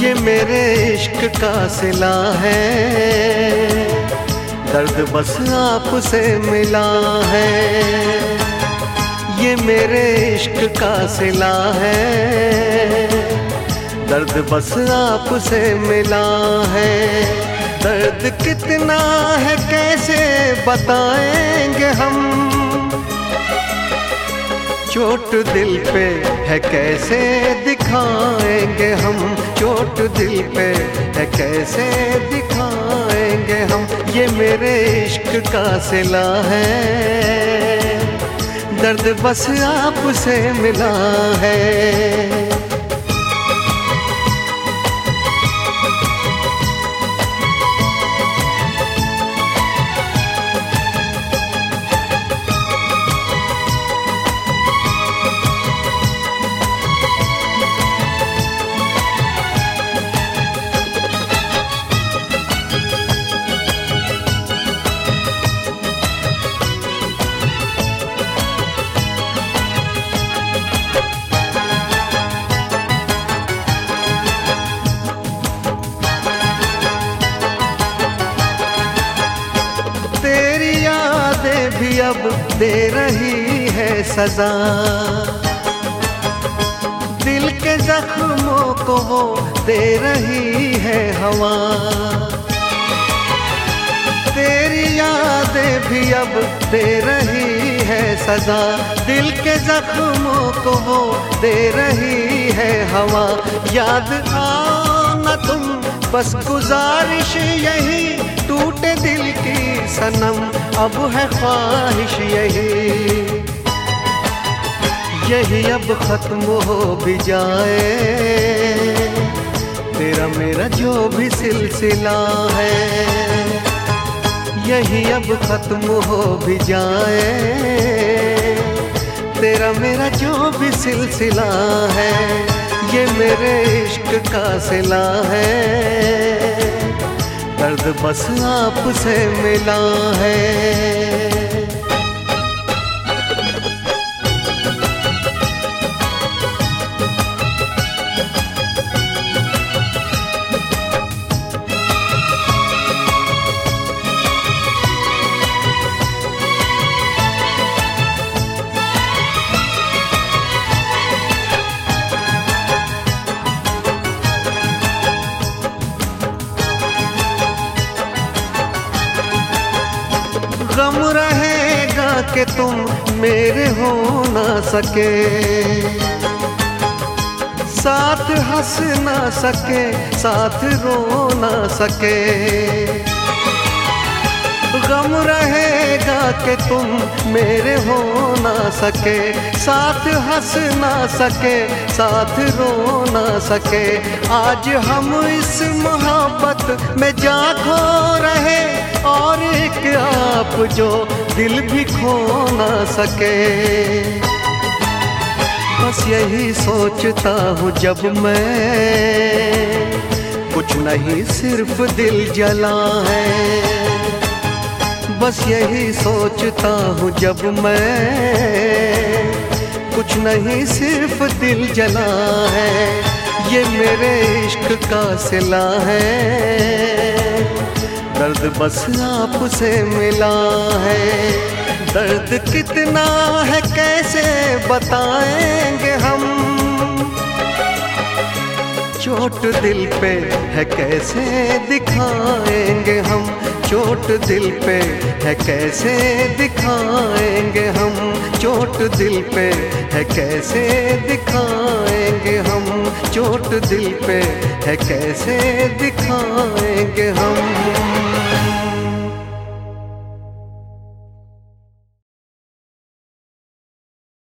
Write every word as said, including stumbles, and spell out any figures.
ये मेरे इश्क का सिला है, दर्द बस आपसे मिला है। ये मेरे इश्क का सिला है, दर्द बस आपसे मिला है। दर्द कितना है कैसे बताएंगे हम, चोट दिल पे है कैसे दिखाएंगे हम, चोट दिल पे है कैसे दिखाएंगे हम। ये मेरे इश्क का सिला है, दर्द बस आपसे मिला है। तेरी यादें भी अब दे रही है सजा, दिल के जख्मों को वो दे रही है हवा। तेरी यादें भी अब दे रही है सजा, दिल के जख्मों को वो दे रही है हवा। याद आना तुम बस गुजारिश यही, टूटे दिल की सनम अब है ख्वाहिश यही। यही अब खत्म हो भी जाए, तेरा मेरा जो भी सिलसिला है। यही अब खत्म हो भी जाए, तेरा मेरा जो भी सिलसिला है। ये मेरे इश्क का सिला है, दर्द बस आपसे मिला है। गम रहेगा कि तुम मेरे हो ना सके, साथ हंस ना सके, साथ रो ना सके। गम रहेगा कि तुम मेरे हो ना सके, साथ हंस ना सके, साथ रो ना सके। आज हम इस मोहब्बत में जा खो रहे, और एक आप जो दिल भी खो ना सके। बस यही सोचता हूँ जब मैं, कुछ नहीं सिर्फ दिल जला है। बस यही सोचता हूँ जब मैं, कुछ नहीं सिर्फ दिल जला है। ये मेरे इश्क का सिला है, दर्द बस आपसे मिला है। दर्द कितना है कैसे बताएंगे हम, चोट दिल पे है कैसे दिखाएंगे हम, चोट दिल पे है कैसे दिखाएंगे हम, चोट दिल पे है कैसे दिखाएंगे हम, चोट दिल पे है कैसे दिखाएंगे हम।